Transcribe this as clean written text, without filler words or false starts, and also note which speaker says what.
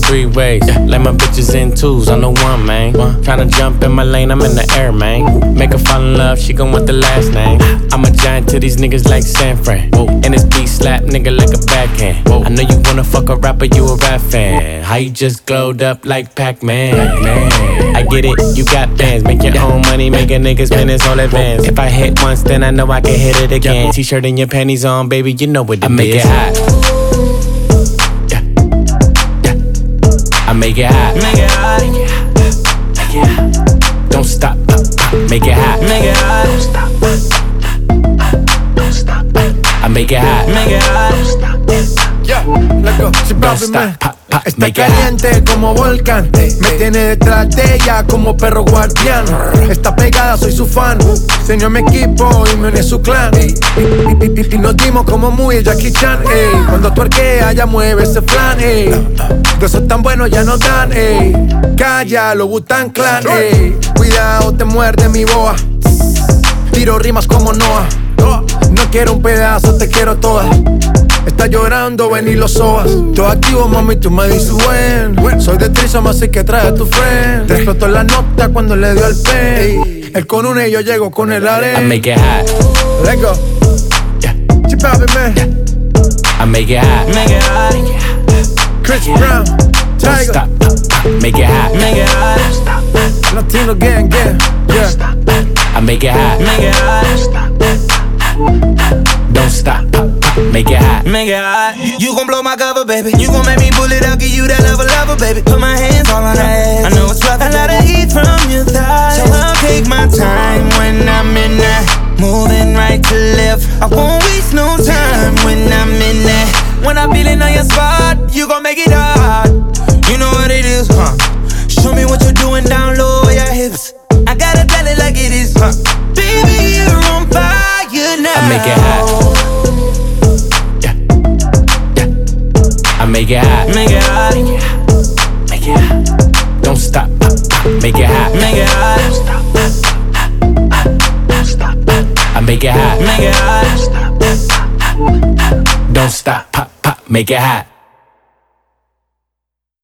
Speaker 1: three ways. Like my bitches in twos, I'm the one, man. Tryna jump in my lane, I'm in the air, man. Make her fall in love, she gon' want the last name. I'm a giant to these niggas like San Fran. And this beat slap nigga like a backhand. I know you wanna fuck a rapper, you a rap fan. How you just glowed up like Pac-Man? I get it, you got bands. Make your own money, make a nigga spend his whole advance. If I hit once, then I know I can hit it again. T-shirt and your panties on, baby, you know what it is. I make it hot. I make it hot. Make it hot. Make it hot. Don't stop. Make it hot. Make it hot. Don't stop. Don't stop. I make it hot. Make it hot. Don't stop.
Speaker 2: Yeah, let's go.
Speaker 1: Don't stop.
Speaker 2: Está caliente como volcán. Me tiene detrás de ella como perro guardián. Está pegada, soy su fan. Se unió a mi equipo y me uní a su clan. Y nos dimos como muy Jackie Chan. Cuando tuerquea ya mueve ese flan. De esos tan buenos ya no dan. Calla, lo Wu-Tang Clan. Cuidado, te muerde mi boa. Tiro rimas como Noah. No quiero un pedazo, te quiero toda. Está llorando, ven y lo sobas. Todo activo, mami, tú me dices buen. Soy de Trisom, así que trae a tu friend. Te explotó la nota cuando le dio el pen. Él con una y yo llego con el arena.
Speaker 1: I make it hot.
Speaker 2: Let's go. Chip out, man.
Speaker 1: I make it hot. Make it hot.
Speaker 2: Chris Brown.
Speaker 1: Don't stop. Make it hot. Make it hot.
Speaker 2: Latino gang, yeah.
Speaker 1: I make it hot. Make it hot. Don't stop. Make it hot.
Speaker 3: Make it hot. You gon' blow my cover, baby. You gon' make me pull it out, give you that lover, baby. Put my hands all on her ass. I know it's rough. A lot of heat from your thighs, so I'll take my time when I'm in that. Moving right to left. I won't waste no time when I'm in that. When I'm feeling on your spot, you gon' make it hard. You know what it is, huh? Show me what you're doing down low with your hips. I gotta tell it like it is, huh? Baby, you're on fire now.
Speaker 1: I make it hot. I make it hot. Make it hot. Make it hot. Don't stop. Make it hot. Make it hot. Don't stop. I make it hot. Make it hot. Don't stop. Make it hot.